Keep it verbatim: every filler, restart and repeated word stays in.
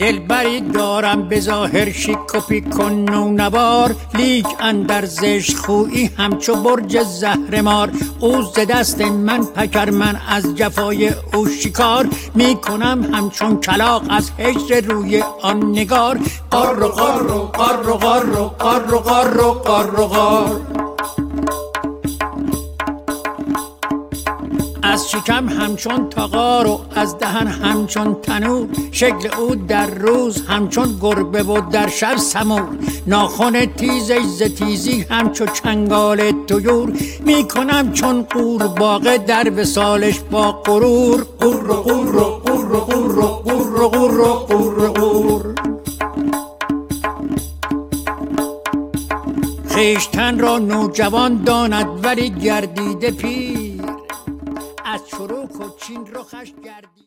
دلبری دارم به ظاهر شیک و پیک و نونوار، لیک اندر زشت خویی همچو برج زهرمار. او ز دست من پکر، من از جفای او شکار، میکنم همچون کلاغ از هجر روی آن نگار. قار و قار و قار و قار و قار و قار و قار و قار. از شکم همچون تغار و از دهن همچون تنور، شکل او در روز همچون گربه و در شب سمور. ناخن تیزش ز تیزی همچو چنگال طیور، میکنم چون قورباغه در وصالش با غرور. قور و قور و قور و قور و قور و قور و قور و قور. خویشتن را نوجوان داند ولی گردیده پیر، از چروک و چین رخش گردید.